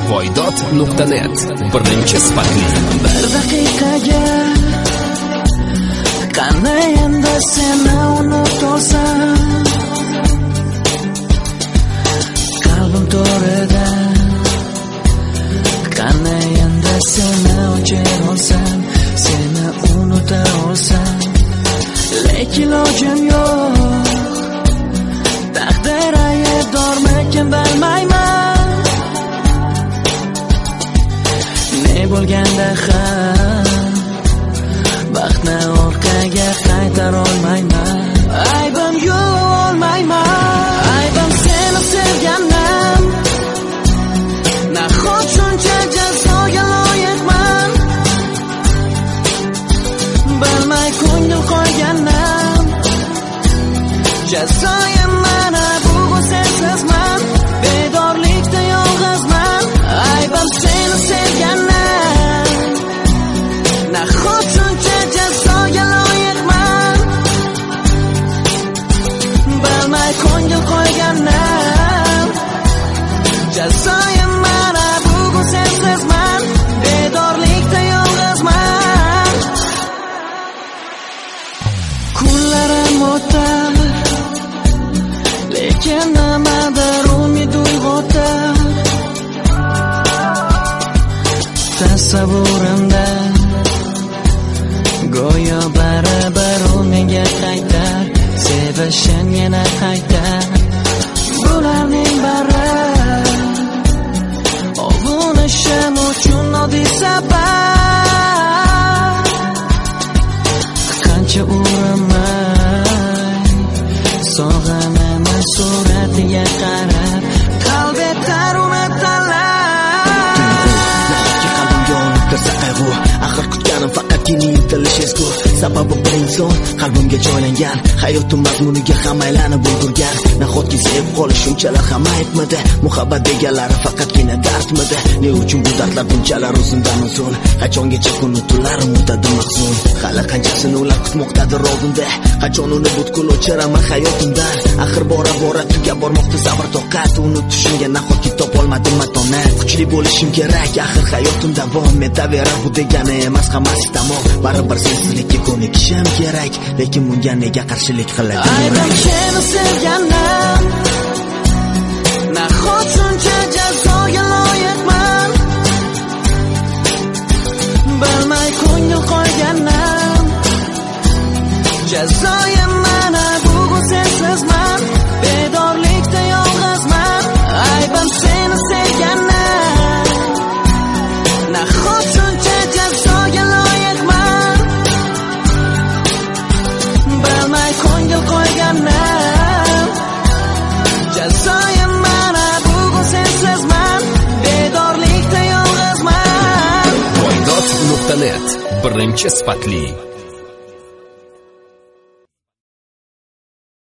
Voydod.net birinchi sifatli. Bir daqiqaga qanday endi seni unutasan, qalbim to'rida qanday endi seni o'chira olsam, seni unuta olsam, lekin ilojim yo'q. Taqdir aybdormikin bilmayman, ne bo'lganda ham vaqtni orqaga qaytara olmayman. Aybim yo'q, olmayman. Aybim seni sevganim, nahot shuncha jazoga loyiqman. Bilmay ko'ngil qo'yganim, jazoyim mana bugun sensizman. Bedorlikda yolg'izman. Aybim seni sevganim, nahot shuncha jazoga loyiqman. Bilmay ko'ngil qo'yganim, jazoyim mana bugun sensizman. Bedorlikda yolg'izman. Kunlarim o'tar, lekin nimadir umid uyg'otar. Tasavvurimda go'yo baribir u menga qaytar, sevishim yana qaytar. Bularning bari ovunishim uchun oddiy sabab. Qancha urinmay sog'anaman suratiga qarab, qalbi taruna axir kutganim faqatgina intilish ezgu. Sababi bir inson qalbimga joylangan, hayotim mazmuniga ham aylanib ulgurgan. Nahotki sevib qolish shunchalar ham aytmadi, muhabbat deganlari faqatgina dardmidi. Ne uchun bu dardlar bunchalar uzundan uzun, qachongacha unutular muddatim mahzun. Hali qanchasini ular kutmoqdadir oldinda, qachon uni butkul o'chiraman hayotimdan. Axir bora bora tugab bormoqda sabr toqat, unutishimga nahotki topolmadim matonat. Kuchli bo'lishim kerak, axir hayotim davom etaverar, bu degani emas hammasi tamom. Baribir sensizlikka ko'nikishim kerak, lekin bunga nega qarshilik qiladi? Aybim seni sevganim, nahot shuncha jazoga loyiqman. Bilmay ko'ngil qo'yganim, jazoyim mana bugun sensizman. Bedorlikda yolg'izman. Aybim seni sevganim, nahot shuncha jazoga loyiqman. Bilmay ko'ngil qo'yganim, jazoyim mana bugun sensizman. Bedorlikda yolg'izman. Voydod.net birinchi sifatli.